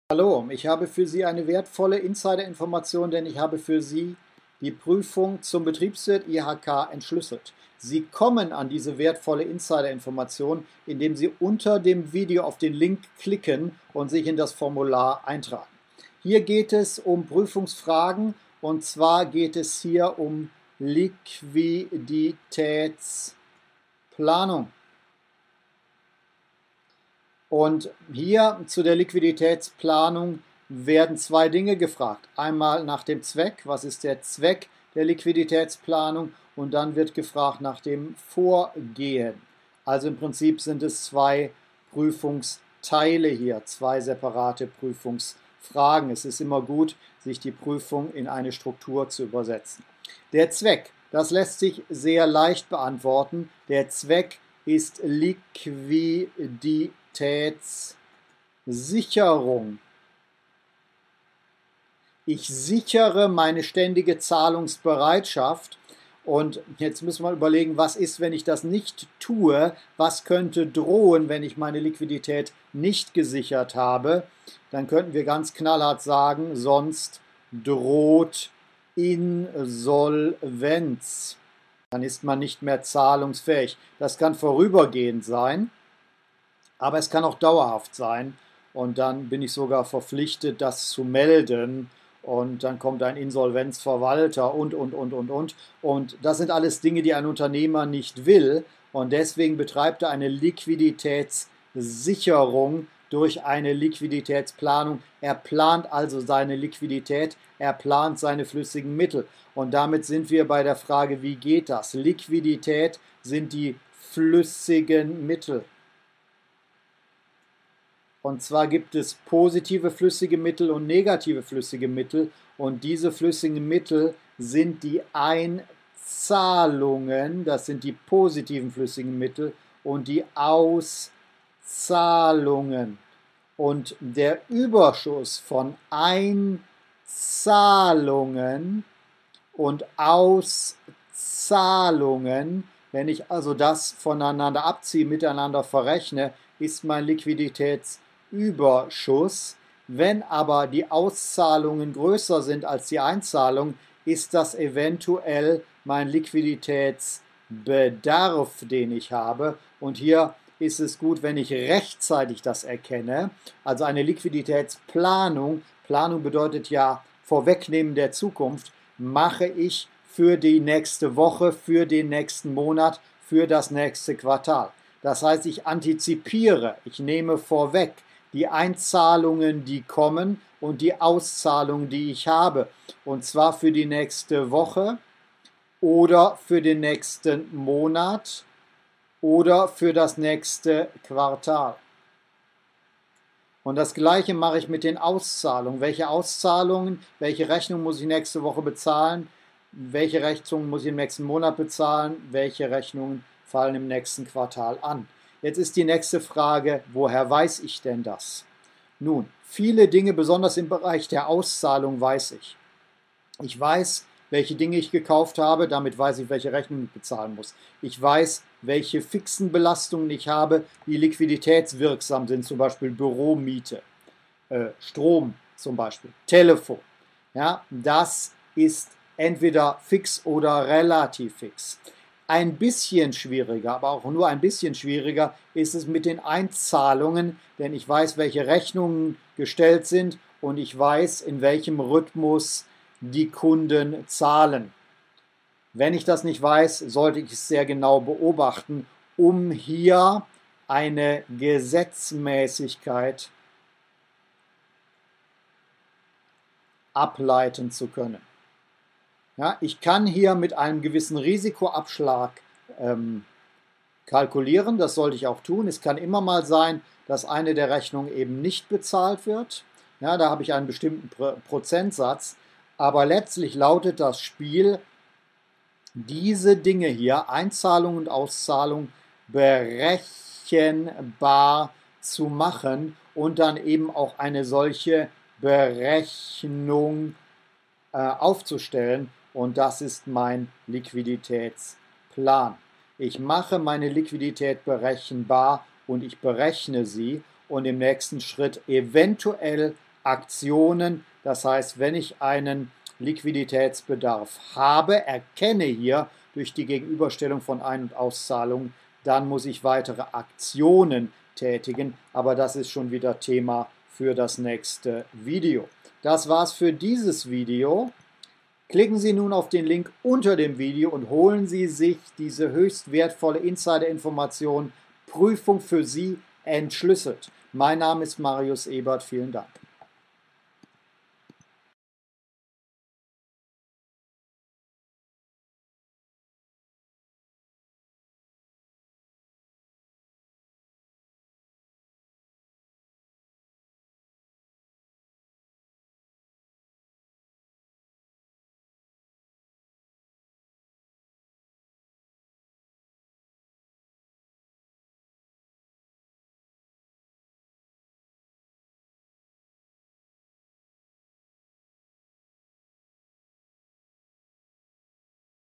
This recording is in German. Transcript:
Hallo, ich habe für Sie eine wertvolle Insider-Information, denn ich habe für Sie die Prüfung zum Betriebswirt IHK entschlüsselt. Sie kommen an diese wertvolle Insider-Information, indem Sie unter dem Video auf den Link klicken und sich in das Formular eintragen. Hier geht es um Prüfungsfragen und zwar geht es hier um Liquiditätsplanung. Und hier zu der Liquiditätsplanung werden zwei Dinge gefragt. Einmal nach dem Zweck, was ist der Zweck der Liquiditätsplanung, und dann wird gefragt nach dem Vorgehen. Also im Prinzip sind es zwei Prüfungsteile hier, zwei separate Prüfungsfragen. Es ist immer gut, sich die Prüfung in eine Struktur zu übersetzen. Der Zweck, das lässt sich sehr leicht beantworten. Der Zweck ist Liquiditätssicherung. Ich sichere meine ständige Zahlungsbereitschaft. Und jetzt müssen wir überlegen, was ist, wenn ich das nicht tue? Was könnte drohen, wenn ich meine Liquidität nicht gesichert habe? Dann könnten wir ganz knallhart sagen, sonst droht Insolvenz. Dann ist man nicht mehr zahlungsfähig. Das kann vorübergehend sein, aber es kann auch dauerhaft sein. Und dann bin ich sogar verpflichtet, das zu melden. Und dann kommt ein Insolvenzverwalter und. Und das sind alles Dinge, die ein Unternehmer nicht will. Und deswegen betreibt er eine Liquiditätssicherung durch eine Liquiditätsplanung. Er plant also seine Liquidität, er plant seine flüssigen Mittel. Und damit sind wir bei der Frage, wie geht das? Liquidität sind die flüssigen Mittel. Und zwar gibt es positive flüssige Mittel und negative flüssige Mittel. Und diese flüssigen Mittel sind die Einzahlungen, das sind die positiven flüssigen Mittel, und die Auszahlungen. Und der Überschuss von Einzahlungen und Auszahlungen, wenn ich also das voneinander abziehe, miteinander verrechne, ist mein Liquiditätsüberschuss. Wenn aber die Auszahlungen größer sind als die Einzahlungen, ist das eventuell mein Liquiditätsbedarf, den ich habe. Und hier ist es gut, wenn ich rechtzeitig das erkenne. Also eine Liquiditätsplanung, Planung bedeutet ja Vorwegnehmen der Zukunft, mache ich für die nächste Woche, für den nächsten Monat, für das nächste Quartal. Das heißt, ich antizipiere, ich nehme vorweg die Einzahlungen, die kommen, und die Auszahlungen, die ich habe. Und zwar für die nächste Woche oder für den nächsten Monat oder für das nächste Quartal. Und das Gleiche mache ich mit den Auszahlungen. Welche Auszahlungen, welche Rechnung muss ich nächste Woche bezahlen? Welche Rechnungen muss ich im nächsten Monat bezahlen? Welche Rechnungen fallen im nächsten Quartal an? Jetzt ist die nächste Frage, woher weiß ich denn das? Nun, viele Dinge, besonders im Bereich der Auszahlung, weiß ich. Ich weiß, welche Dinge ich gekauft habe, damit weiß ich, welche Rechnung ich bezahlen muss. Ich weiß, welche fixen Belastungen ich habe, die liquiditätswirksam sind, zum Beispiel Büromiete, Strom zum Beispiel, Telefon. Ja, das ist entweder fix oder relativ fix. Ein bisschen schwieriger, aber auch nur ein bisschen schwieriger ist es mit den Einzahlungen, denn ich weiß, welche Rechnungen gestellt sind und ich weiß, in welchem Rhythmus die Kunden zahlen. Wenn ich das nicht weiß, sollte ich es sehr genau beobachten, um hier eine Gesetzmäßigkeit ableiten zu können. Ja, ich kann hier mit einem gewissen Risikoabschlag kalkulieren, das sollte ich auch tun. Es kann immer mal sein, dass eine der Rechnungen eben nicht bezahlt wird. Ja, da habe ich einen bestimmten Prozentsatz. Aber letztlich lautet das Spiel, diese Dinge hier, Einzahlung und Auszahlung, berechenbar zu machen und dann eben auch eine solche Berechnung aufzustellen. Und das ist mein Liquiditätsplan. Ich mache meine Liquidität berechenbar und ich berechne sie und im nächsten Schritt eventuell Aktionen. Das heißt, wenn ich einen Liquiditätsbedarf habe, erkenne hier durch die Gegenüberstellung von Ein- und Auszahlungen, dann muss ich weitere Aktionen tätigen. Aber das ist schon wieder Thema für das nächste Video. Das war's für dieses Video. Klicken Sie nun auf den Link unter dem Video und holen Sie sich diese höchst wertvolle Insider-Information Prüfung für Sie entschlüsselt. Mein Name ist Marius Ebert. Vielen Dank.